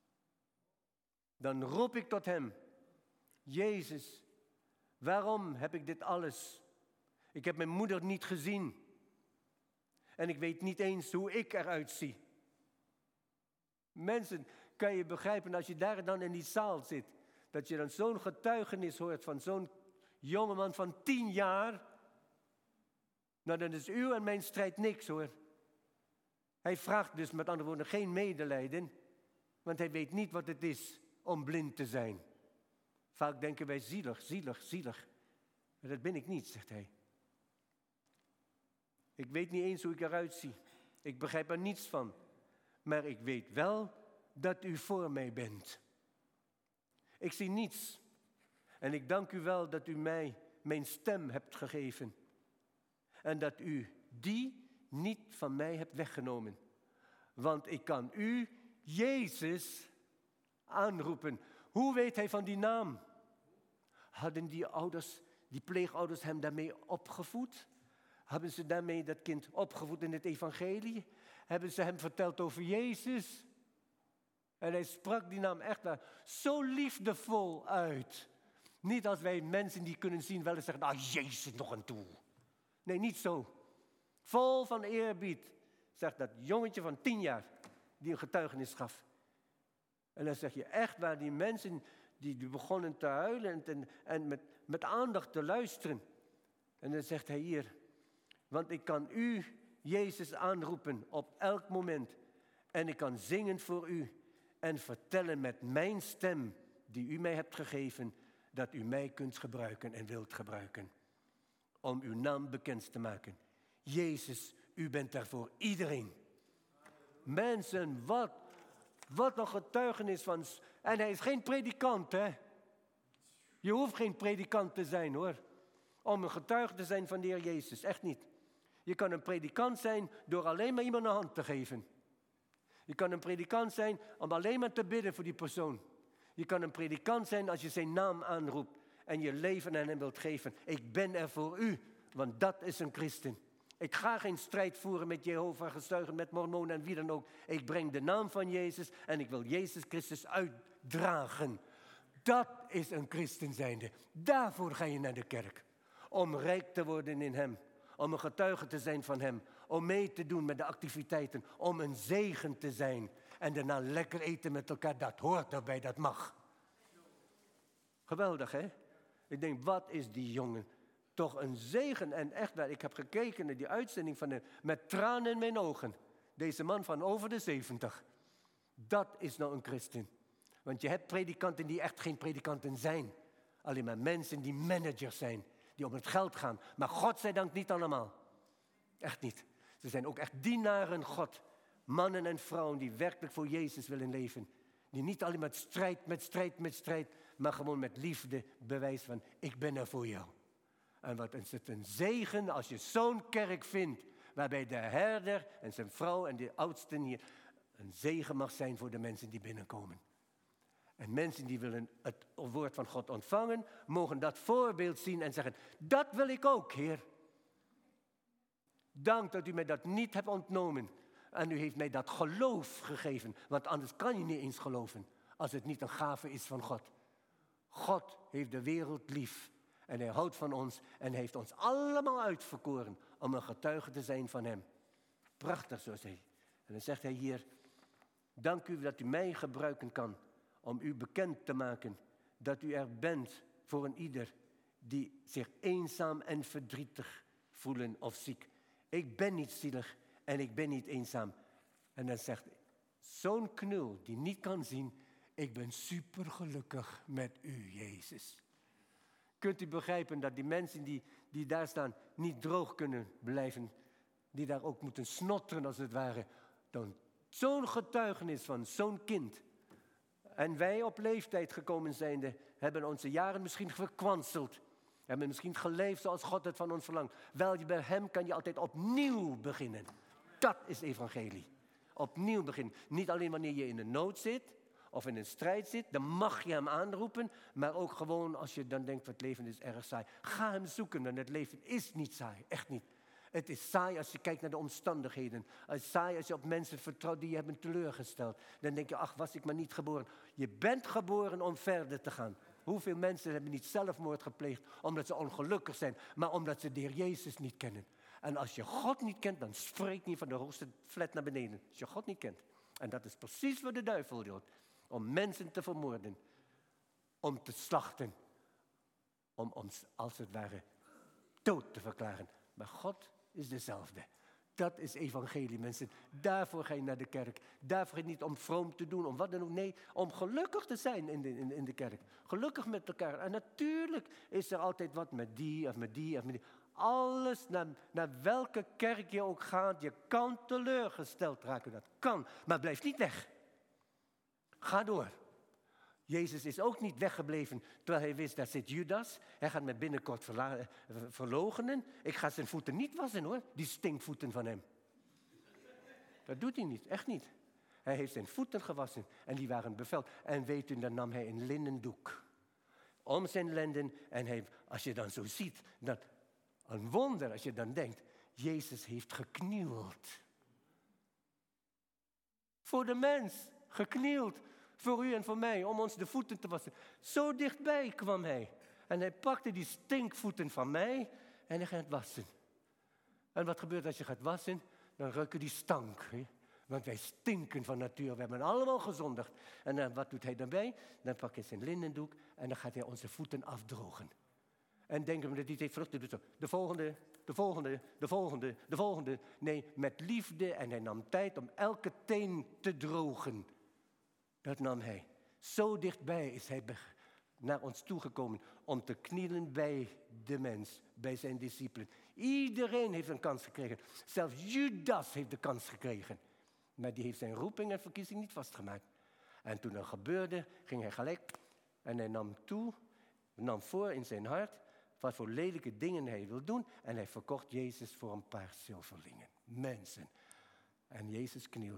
Dan roep ik tot hem, Jezus, waarom heb ik dit alles? Ik heb mijn moeder niet gezien. En ik weet niet eens hoe ik eruit zie. Mensen, kan je begrijpen als je daar dan in die zaal zit, dat je dan zo'n getuigenis hoort van zo'n jongeman van tien jaar. Nou, dan is uw en mijn strijd niks hoor. Hij vraagt dus met andere woorden geen medelijden, want hij weet niet wat het is om blind te zijn. Vaak denken wij zielig, zielig, zielig. Maar dat ben ik niet, zegt hij. Ik weet niet eens hoe ik eruit zie. Ik begrijp er niets van. Maar ik weet wel dat u voor mij bent. Ik zie niets. En ik dank u wel dat u mij mijn stem hebt gegeven. En dat u die niet van mij hebt weggenomen. Want ik kan u, Jezus, aanroepen. Hoe weet hij van die naam? Hadden die ouders, die pleegouders hem daarmee opgevoed? Hebben ze daarmee dat kind opgevoed in het evangelie? Hebben ze hem verteld over Jezus? En hij sprak die naam echt waar, zo liefdevol uit. Niet als wij mensen die kunnen zien wel eens zeggen, ah, Jezus nog een toe. Nee, niet zo. Vol van eerbied, zegt dat jongetje van tien jaar die een getuigenis gaf. En dan zeg je echt waar, die mensen die, die begonnen te huilen en, en met, met aandacht te luisteren. En dan zegt hij hier, want ik kan u, Jezus, aanroepen op elk moment. En ik kan zingen voor u en vertellen met mijn stem die u mij hebt gegeven, dat u mij kunt gebruiken en wilt gebruiken. Om uw naam bekend te maken. Jezus, u bent daar voor iedereen. Mensen, wat, wat een getuigenis van. En hij is geen predikant, hè. Je hoeft geen predikant te zijn, hoor. Om een getuige te zijn van de Heer Jezus, echt niet. Je kan een predikant zijn door alleen maar iemand een hand te geven. Je kan een predikant zijn om alleen maar te bidden voor die persoon. Je kan een predikant zijn als je zijn naam aanroept en je leven aan hem wilt geven. Ik ben er voor u, want dat is een christen. Ik ga geen strijd voeren met Jehovah-getuigen, met mormonen en wie dan ook. Ik breng de naam van Jezus en ik wil Jezus Christus uitdragen. Dat is een christen zijnde. Daarvoor ga je naar de kerk. Om rijk te worden in hem. Om een getuige te zijn van hem. Om mee te doen met de activiteiten. Om een zegen te zijn. En daarna lekker eten met elkaar. Dat hoort erbij, dat mag. Geweldig, hè? Ik denk, wat is die jongen toch een zegen. En echt waar, ik heb gekeken naar die uitzending van hem. Met tranen in mijn ogen. Deze man van over de zeventig. Dat is nou een christen. Want je hebt predikanten die echt geen predikanten zijn. Alleen maar mensen die managers zijn. Die om het geld gaan. Maar God zij dank niet allemaal. Echt niet. Ze zijn ook echt dienaren God. Mannen en vrouwen die werkelijk voor Jezus willen leven. Die niet alleen met strijd, met strijd, met strijd. Maar gewoon met liefde bewijs van ik ben er voor jou. En wat is het een zegen als je zo'n kerk vindt. Waarbij de herder en zijn vrouw en de oudsten hier een zegen mag zijn voor de mensen die binnenkomen. En mensen die willen het woord van God ontvangen, mogen dat voorbeeld zien en zeggen, dat wil ik ook, Heer. Dank dat u mij dat niet hebt ontnomen. En u heeft mij dat geloof gegeven. Want anders kan je niet eens geloven, als het niet een gave is van God. God heeft de wereld lief. En hij houdt van ons en hij heeft ons allemaal uitverkoren om een getuige te zijn van hem. Prachtig, zo zei hij. En dan zegt hij hier, dank u dat u mij gebruiken kan om u bekend te maken dat u er bent voor een ieder die zich eenzaam en verdrietig voelen of ziek. Ik ben niet zielig en ik ben niet eenzaam. En dan zegt zo'n knul die niet kan zien, ik ben supergelukkig met u, Jezus. Kunt u begrijpen dat die mensen die, die daar staan niet droog kunnen blijven, die daar ook moeten snotteren als het ware, dan zo'n getuigenis van zo'n kind. En wij op leeftijd gekomen zijnde, hebben onze jaren misschien verkwanseld. Hebben misschien geleefd zoals God het van ons verlangt. Wel, bij hem kan je altijd opnieuw beginnen. Dat is evangelie. Opnieuw beginnen. Niet alleen wanneer je in een nood zit of in een strijd zit, dan mag je hem aanroepen. Maar ook gewoon als je dan denkt, het leven is erg saai. Ga hem zoeken, en het leven is niet saai. Echt niet. Het is saai als je kijkt naar de omstandigheden. Het is saai als je op mensen vertrouwt die je hebben teleurgesteld. Dan denk je, ach, was ik maar niet geboren. Je bent geboren om verder te gaan. Hoeveel mensen hebben niet zelfmoord gepleegd omdat ze ongelukkig zijn, maar omdat ze de Heer Jezus niet kennen. En als je God niet kent, dan spreek niet van de hoogste flat naar beneden. Als je God niet kent. En dat is precies wat de duivel doet. Om mensen te vermoorden. Om te slachten. Om ons als het ware dood te verklaren. Maar God is dezelfde. Dat is evangelie, mensen. Daarvoor ga je naar de kerk. Daarvoor ga je niet om vroom te doen, om wat dan ook. Nee, om gelukkig te zijn in de, in, in de kerk. Gelukkig met elkaar. En natuurlijk is er altijd wat met die of met die of met die. Alles, naar, naar welke kerk je ook gaat, je kan teleurgesteld raken. Dat kan, maar blijf niet weg. Ga door. Jezus is ook niet weggebleven terwijl hij wist, daar zit Judas. Hij gaat me binnenkort verla- verloochenen. Ik ga zijn voeten niet wassen hoor, die stinkvoeten van hem. Dat doet hij niet, echt niet. Hij heeft zijn voeten gewassen en die waren beveld. En weet u, dan nam hij een linnen doek om zijn lenden. En hij, als je dan zo ziet, dan, een wonder als je dan denkt, Jezus heeft geknield. Voor de mens, geknield. Voor u en voor mij, om ons de voeten te wassen. Zo dichtbij kwam hij. En hij pakte die stinkvoeten van mij en hij gaat wassen. En wat gebeurt als je gaat wassen? Dan ruiken die stank. Hè? Want wij stinken van natuur. We hebben allemaal gezondigd. En dan, wat doet hij daarbij? Dan pakt hij zijn linnendoek en dan gaat hij onze voeten afdrogen. En denken we dat hij heeft vruchten doet. De volgende, de volgende, de volgende, de volgende. Nee, met liefde. En hij nam tijd om elke teen te drogen. Dat nam hij. Zo dichtbij is hij naar ons toegekomen om te knielen bij de mens, bij zijn discipelen. Iedereen heeft een kans gekregen. Zelfs Judas heeft de kans gekregen. Maar die heeft zijn roeping en verkiezing niet vastgemaakt. En toen dat gebeurde, ging hij gelijk en hij nam toe, nam voor in zijn hart wat voor lelijke dingen hij wil doen. En hij verkocht Jezus voor een paar zilverlingen. Mensen. En Jezus knielde.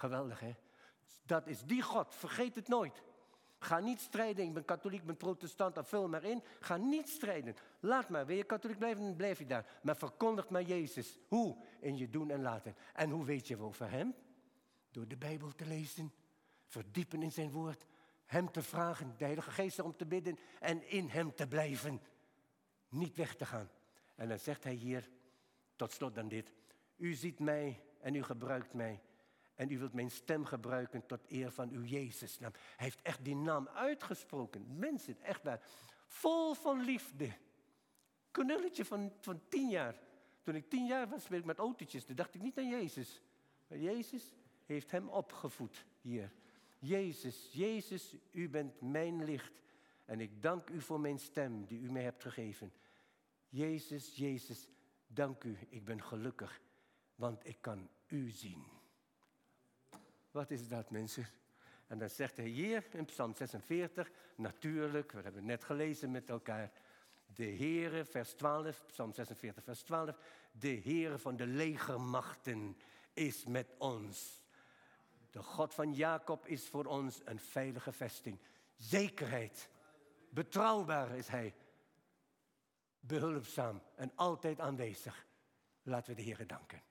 Geweldig, hè? Dat is die God, vergeet het nooit. Ga niet strijden, ik ben katholiek, ik ben protestant, dan vul maar in. Ga niet strijden. Laat maar, wil je katholiek blijven, dan blijf je daar. Maar verkondig maar Jezus. Hoe? In je doen en laten. En hoe weet je over hem? Door de Bijbel te lezen, verdiepen in zijn woord, hem te vragen, de Heilige Geest erom te bidden en in hem te blijven. Niet weg te gaan. En dan zegt hij hier, tot slot dan dit. U ziet mij en u gebruikt mij. En u wilt mijn stem gebruiken tot eer van uw Jezusnaam. Hij heeft echt die naam uitgesproken. Mensen, echt waar. Vol van liefde. Cornelletje van, van tien jaar. Toen ik tien jaar was, speelde ik met autootjes. Toen dacht ik niet aan Jezus. Maar Jezus heeft hem opgevoed hier. Jezus, Jezus, u bent mijn licht. En ik dank u voor mijn stem die u mij hebt gegeven. Jezus, Jezus, dank u. Ik ben gelukkig, want ik kan u zien. Wat is dat, mensen? En dan zegt hij hier in Psalm zesenveertig, natuurlijk, we hebben het net gelezen met elkaar. De Heere, vers twaalf, Psalm zesenveertig, vers twaalf. De Heere van de legermachten is met ons. De God van Jacob is voor ons een veilige vesting. Zekerheid. Betrouwbaar is hij. Behulpzaam en altijd aanwezig. Laten we de Heere danken.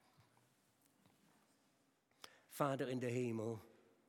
Vader in de hemel,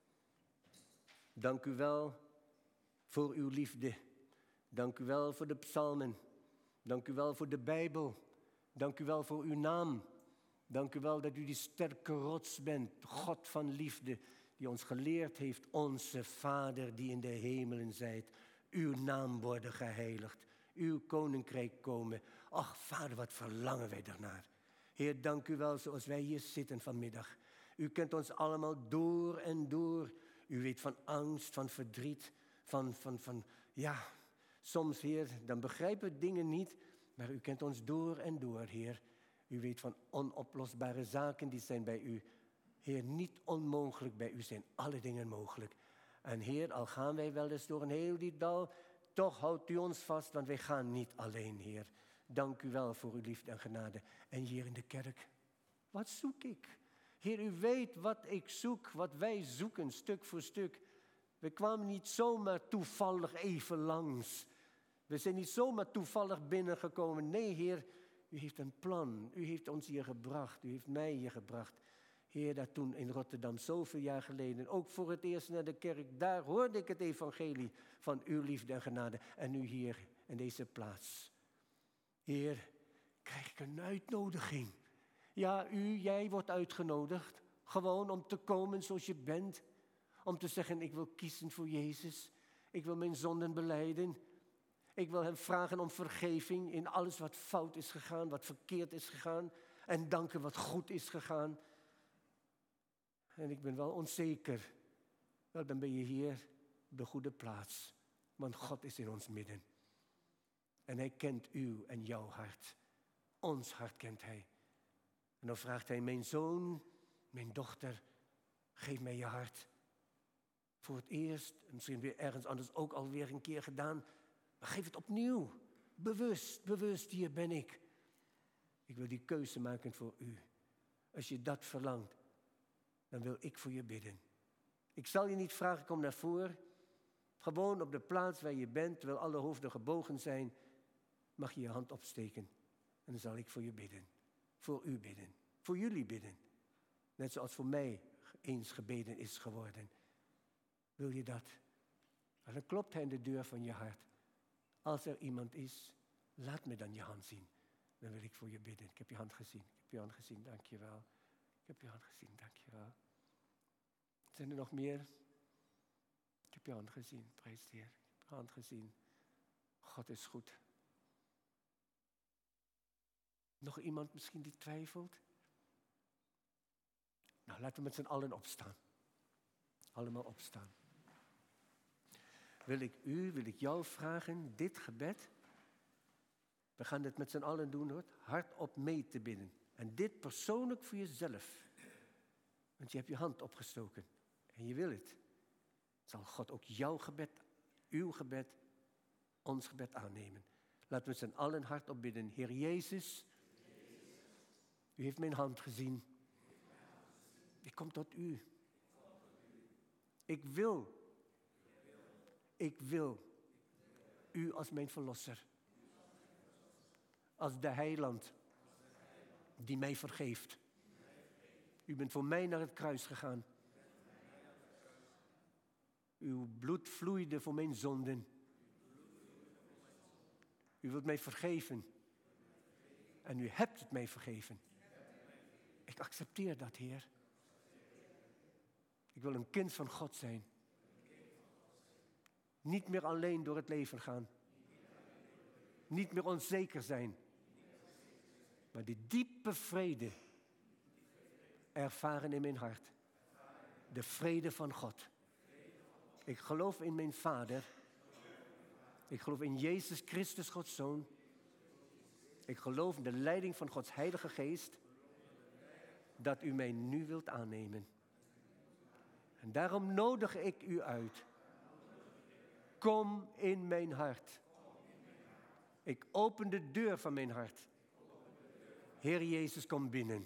dank u wel voor uw liefde. Dank u wel voor de psalmen. Dank u wel voor de Bijbel. Dank u wel voor uw naam. Dank u wel dat u die sterke rots bent, God van liefde, die ons geleerd heeft, onze Vader die in de hemelen zijt. Uw naam worden geheiligd, uw koninkrijk komen. Ach, Vader, wat verlangen wij daarnaar. Heer, dank u wel zoals wij hier zitten vanmiddag. U kent ons allemaal door en door. U weet van angst, van verdriet, van, van, van, ja, soms, Heer, dan begrijpen we dingen niet, maar u kent ons door en door, Heer. U weet van onoplosbare zaken, die zijn bij u, Heer, niet onmogelijk. Bij u zijn alle dingen mogelijk. En Heer, al gaan wij wel eens door een heel diep dal, toch houdt u ons vast, want wij gaan niet alleen, Heer. Dank u wel voor uw liefde en genade. En hier in de kerk, wat zoek ik? Heer, u weet wat ik zoek, wat wij zoeken, stuk voor stuk. We kwamen niet zomaar toevallig even langs. We zijn niet zomaar toevallig binnengekomen. Nee, Heer, u heeft een plan. U heeft ons hier gebracht. U heeft mij hier gebracht. Heer, dat toen in Rotterdam, zoveel jaar geleden, ook voor het eerst naar de kerk, daar hoorde ik het evangelie van uw liefde en genade. En nu hier, in deze plaats. Heer, krijg ik een uitnodiging. Ja, u, jij wordt uitgenodigd. Gewoon om te komen zoals je bent. Om te zeggen, ik wil kiezen voor Jezus. Ik wil mijn zonden belijden. Ik wil hem vragen om vergeving in alles wat fout is gegaan, wat verkeerd is gegaan. En danken wat goed is gegaan. En ik ben wel onzeker. Wel, dan ben je hier op de goede plaats. Want God is in ons midden. En hij kent uw en jouw hart. Ons hart kent hij. En dan vraagt hij, mijn zoon, mijn dochter, geef mij je hart. Voor het eerst, misschien weer ergens anders ook alweer een keer gedaan. Maar geef het opnieuw. Bewust, bewust, hier ben ik. Ik wil die keuze maken voor u. Als je dat verlangt, dan wil ik voor je bidden. Ik zal je niet vragen, kom naar voren. Gewoon op de plaats waar je bent, terwijl alle hoofden gebogen zijn, mag je je hand opsteken. En dan zal ik voor je bidden. Voor u bidden. Voor jullie bidden. Net zoals voor mij eens gebeden is geworden. Wil je dat? En dan klopt hij aan de deur van je hart. Als er iemand is, laat me dan je hand zien. Dan wil ik voor je bidden. Ik heb je hand gezien. Ik heb je hand gezien, dank je wel. Ik heb je hand gezien, dank je wel. Zijn er nog meer? Ik heb je hand gezien, prijs de Heer. Ik heb je hand gezien. God is goed. Nog iemand misschien die twijfelt? Nou, laten we met z'n allen opstaan. Allemaal opstaan. Wil ik u, wil ik jou vragen, dit gebed. We gaan dit met z'n allen doen, hoor. Hardop mee te bidden. En dit persoonlijk voor jezelf. Want je hebt je hand opgestoken. En je wil het. Zal God ook jouw gebed, uw gebed, ons gebed aannemen. Laten we met z'n allen hardop bidden. Heer Jezus, u heeft mijn hand gezien. Ik kom tot u. Ik wil. Ik wil u als mijn verlosser. Als de heiland die mij vergeeft. U bent voor mij naar het kruis gegaan. Uw bloed vloeide voor mijn zonden. U wilt mij vergeven. En u hebt het mij vergeven. Ik accepteer dat, Heer. Ik wil een kind van God zijn. Niet meer alleen door het leven gaan. Niet meer onzeker zijn. Maar die diepe vrede ervaren in mijn hart. De vrede van God. Ik geloof in mijn Vader. Ik geloof in Jezus Christus, Gods Zoon. Ik geloof in de leiding van Gods Heilige Geest. Dat u mij nu wilt aannemen. En daarom nodig ik u uit. Kom in mijn hart. Ik open de deur van mijn hart. Heer Jezus, kom binnen.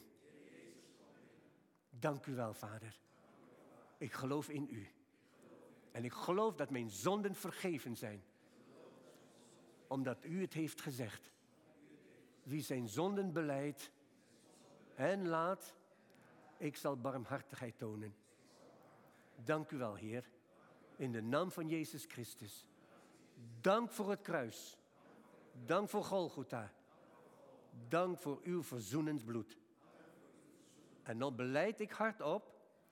Dank u wel, Vader. Ik geloof in u. En ik geloof dat mijn zonden vergeven zijn. Omdat u het heeft gezegd. Wie zijn zonden belijdt en laat, ik zal barmhartigheid tonen. Dank u wel, Heer. In de naam van Jezus Christus. Dank voor het kruis. Dank voor Golgotha. Dank voor uw verzoenend bloed. En dan belijd ik hardop.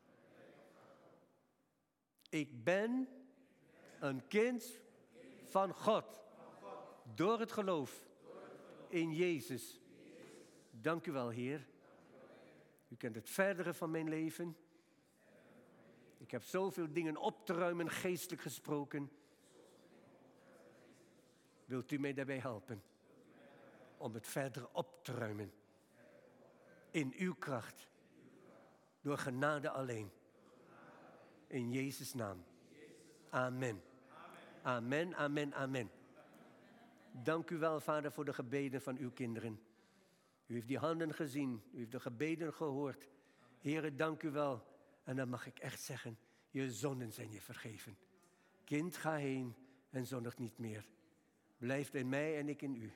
Ik ben een kind van God. Door het geloof in Jezus. Dank u wel, Heer. U kent het verdere van mijn leven. Ik heb zoveel dingen op te ruimen, geestelijk gesproken. Wilt u mij daarbij helpen? Om het verder op te ruimen. In uw kracht. Door genade alleen. In Jezus' naam. Amen. Amen, amen, amen. Dank u wel, Vader, voor de gebeden van uw kinderen. U heeft die handen gezien. U heeft de gebeden gehoord. Heere, dank u wel. En dan mag ik echt zeggen, je zonden zijn je vergeven. Kind, ga heen en zondig niet meer. Blijf in mij en ik in u.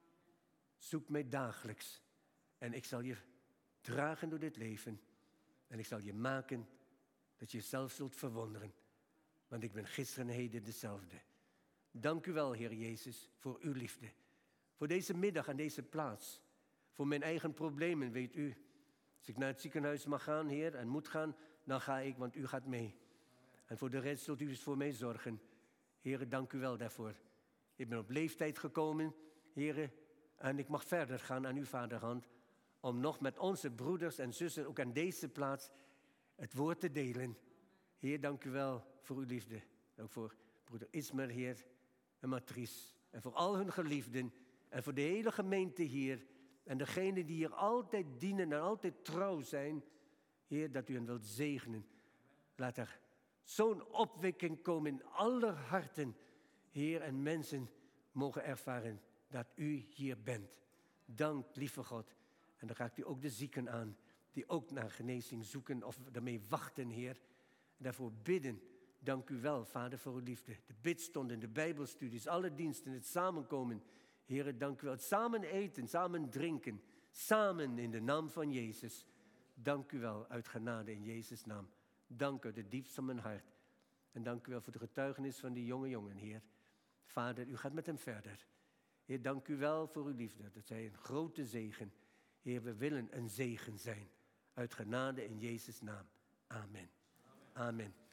Zoek mij dagelijks. En ik zal je dragen door dit leven. En ik zal je maken dat je jezelf zult verwonderen. Want ik ben gisteren en heden dezelfde. Dank u wel, Heer Jezus, voor uw liefde. Voor deze middag en deze plaats. Voor mijn eigen problemen, weet u. Als ik naar het ziekenhuis mag gaan, Heer, en moet gaan, dan ga ik, want u gaat mee. En voor de rest zult u eens voor mij zorgen. Heer, dank u wel daarvoor. Ik ben op leeftijd gekomen, Heer, en ik mag verder gaan aan uw vaderhand. Om nog met onze broeders en zussen, ook aan deze plaats, het woord te delen. Heer, dank u wel voor uw liefde. Ook voor broeder Ismer, Heer, en Matrice. En voor al hun geliefden. En voor de hele gemeente hier. En degenen die hier altijd dienen en altijd trouw zijn. Heer, dat u hen wilt zegenen. Laat er zo'n opwekking komen in alle harten. Heer, en mensen mogen ervaren dat u hier bent. Dank, lieve God. En dan raakt u ook de zieken aan. Die ook naar genezing zoeken of daarmee wachten, Heer. En daarvoor bidden. Dank u wel, Vader, voor uw liefde. De bidstonden, de bijbelstudies, alle diensten, het samenkomen. Heer, dank u wel. Het samen eten, samen drinken. Samen in de naam van Jezus. Dank u wel, uit genade in Jezus' naam. Dank uit het diepst van mijn hart. En dank u wel voor de getuigenis van die jonge jongen, Heer. Vader, u gaat met hem verder. Heer, dank u wel voor uw liefde. Dat zij een grote zegen. Heer, we willen een zegen zijn. Uit genade in Jezus' naam. Amen. Amen.